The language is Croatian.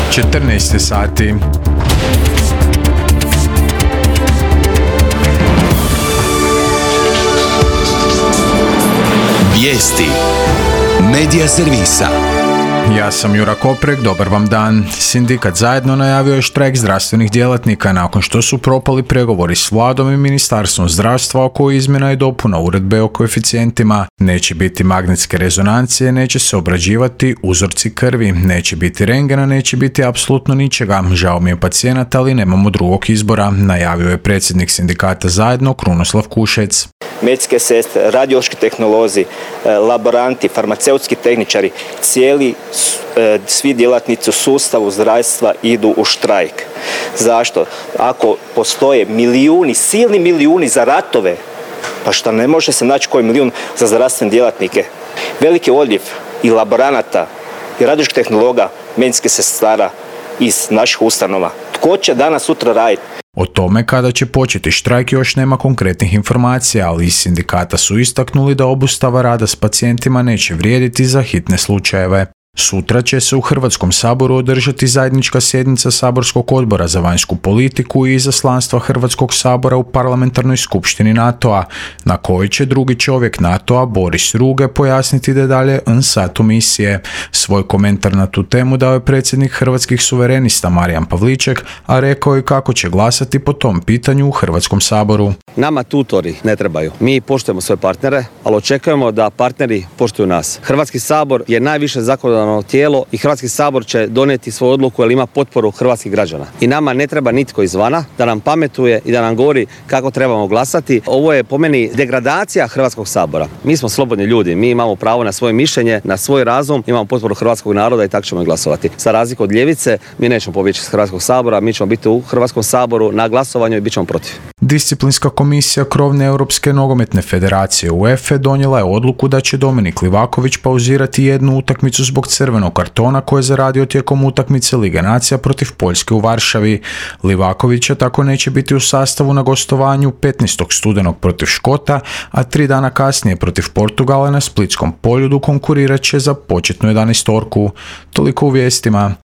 14 sati. Vijesti Medija servisa. Ja sam Jura Koprek, dobar vam dan. Sindikat Zajedno najavio je štrajk zdravstvenih djelatnika nakon što su propali pregovori s vladom i Ministarstvom zdravstva oko izmjena i dopuna uredbe o koeficijentima. Neće biti magnetske rezonancije, neće se obrađivati uzorci krvi, neće biti rentgena, neće biti apsolutno ničega. Žao mi je pacijenata, ali nemamo drugog izbora, najavio je predsjednik sindikata Zajedno Krunoslav Kušec. Medicinske sestre, radiološki tehnolozi, laboranti, farmaceutski tehničari, svi djelatnici u sustavu zdravstva idu u štrajk. Zašto? Ako postoje milijuni, silni milijuni za ratove, pa šta ne može se naći koji milijun za zdravstvene djelatnike? Veliki odljev i laboranata i radioloških tehnologa, medicinskih sestara iz naših ustanova. Tko će danas sutra raditi? O tome kada će početi štrajk još nema konkretnih informacija, ali iz sindikata su istaknuli da obustava rada s pacijentima neće vrijediti za hitne slučajeve. Sutra će se u Hrvatskom saboru održati zajednička sjednica Saborskog odbora za vanjsku politiku i izaslanstva Hrvatskog sabora u parlamentarnoj skupštini NATO-a, na kojoj će drugi čovjek NATO-a, Boris Ruge, pojasniti detalje NSATU misije. Svoj komentar na tu temu dao je predsjednik Hrvatskih suverenista Marijan Pavliček, a rekao je kako će glasati po tom pitanju u Hrvatskom saboru. Nama tutori ne trebaju. Mi poštujemo svoje partnere, ali očekujemo da partneri poštuju nas. Hrvatski sabor je najviše zakonodavno tijelo i Hrvatski sabor će donijeti svoju odluku jer ima potporu hrvatskih građana. I nama ne treba nitko izvana da nam pametuje i da nam govori kako trebamo glasati. Ovo je po meni degradacija Hrvatskog sabora. Mi smo slobodni ljudi, mi imamo pravo na svoje mišljenje, na svoj razum, imamo potporu hrvatskog naroda i tako ćemo i glasovati. Za razliku od ljevice, mi nećemo pobjeći iz Hrvatskog sabora, mi ćemo biti u Hrvatskom saboru na glasovanju i bit ćemo protiv. Disciplinska komisija krovne Europske nogometne federacije UEFA donijela je odluku da će Dominik Livaković pauzirati jednu utakmicu zbog crvenog kartona koje je zaradio tijekom utakmice Lige nacija protiv Poljske u Varšavi. Livakovića tako neće biti u sastavu na gostovanju 15. studenog protiv Škota, a 3 dana kasnije protiv Portugala na Splitskom poljudu konkurirat će za početnu 11-orku. Toliko u vijestima.